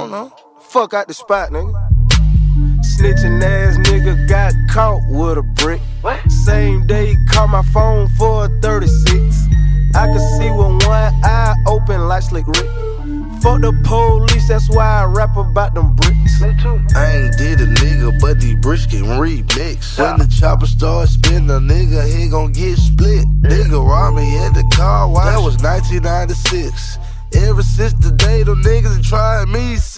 don't know. Fuck out the spot, nigga. Snitching ass nigga got caught with a brick. What? Same day he called my phone for a 36. I could see with one eye open like Slick Rick. Fuck the police, that's why I rap about them bricks. Me too. I ain't did a nigga, but these bricks can remix. When the chopper start spinning, a nigga head gon' get split. Nigga robbed me at the car wash. That was 1996. Ever since the day them niggas tried me.